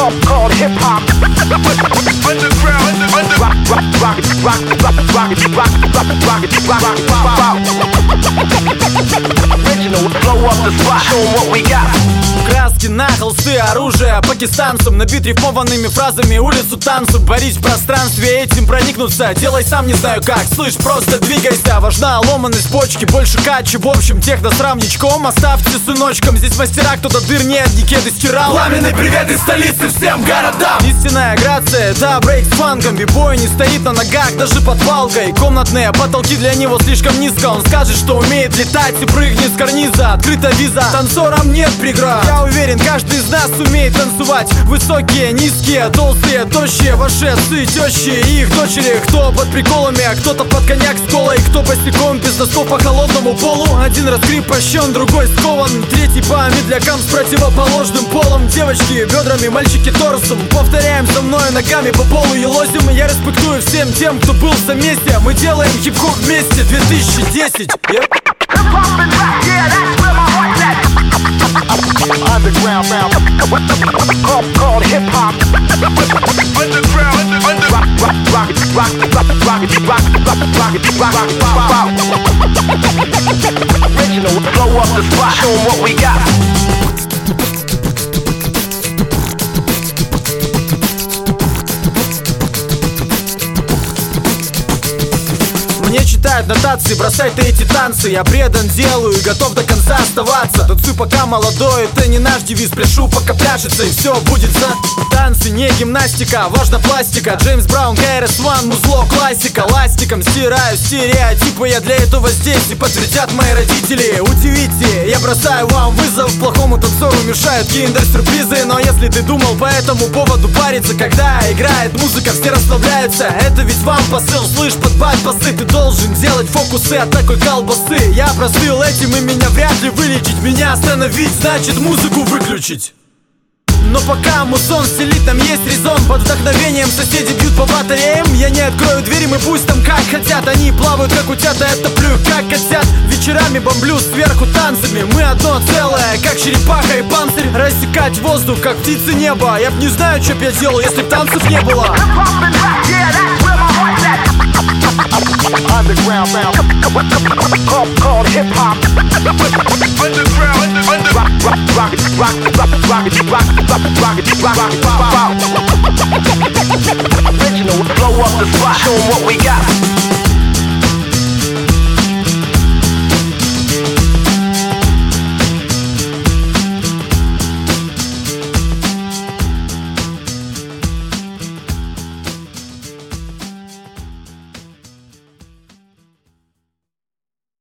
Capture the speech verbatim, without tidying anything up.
called hip hop. Underground, under, rock, rock, rock, rock, rock, rock, rock, rock, rock, rock, rock, rock. Original, blow up the spot, show 'em what we got. Краски на холсты, оружие пакистанцам, набит рифмованными фразами улицу танцем. Борись в пространстве, этим проникнуться, делай сам не знаю как. Слышь, просто двигайся, важна ломаность почки, больше качи. В общем, техно с равничком, оставьте сыночком. Здесь мастера, кто-то дыр не одни кеды стирал. Пламенный привет из столицы всем городам. Истинная грация, да, брейк с фанком. Бибой не стоит на ногах, даже под палкой. Комнатные потолки для него слишком низко. Он скажет, что умеет летать и прыгнет с карниза. Открыта виза, танцорам нет преград. Я уверен, каждый из нас умеет танцевать. Высокие, низкие, толстые, тощие, ваши отцы, тещи и их дочери. Кто под приколами, а кто-то под коньяк с колой. Кто босиком без носков по холодному полу. Один раскрепощен, другой скован. Третий по медлякам с противоположным полом. Девочки бедрами, мальчики торсом. Повторяем за мной ногами по полу елозим. Я респектую всем тем, кто был за месте. Мы делаем хип-хоп вместе. две тысячи десять. Yep. Underground, called, called hip hop. Underground, under, rock, rock, rock, rock, rock, rock, rock, rock, rock, rock, rock. Original, blow up the spot, show 'em what we got. Мне читают нотации, бросай ты эти танцы. Я предан делу и готов до конца оставаться. Танцуй пока молодой, это не наш девиз. Пляшу пока пляшется и все будет за. Танцы не гимнастика, важна пластика. Джеймс Браун, кей ар эс один, музло, классика. Ластиком стираю стереотипы, я для этого здесь. И подтвердят мои родители. Удивите, я бросаю вам вызов. Плохому танцору мешают киндер-сюрпризы. Но если ты думал по этому поводу париться, когда играет музыка, все расслабляются. Это ведь вам посыл, слышь, подбавь басы. Ты должен делать фокусы от такой колбасы. Я простыл этим, и меня вряд ли вылечить. Меня остановить, значит музыку выключить. Но пока мусон стелит, там есть резон. Под вдохновением соседи бьют по батареям. Я не открою двери, мы пусть там как хотят. Они плавают как утята, я топлю как котят. Вечерами бомблю сверху танцами. Мы одно целое, как черепаха и панцирь. Рассекать воздух, как птицы неба. Я б не знаю, что б я делал, если б танцев не было. Underground, called, called hip hop. Underground, under, rock, rock, rock, rock, rock, rock, rock, rock, rock, rock, rock. Original, blow up the spot, show 'em what we got.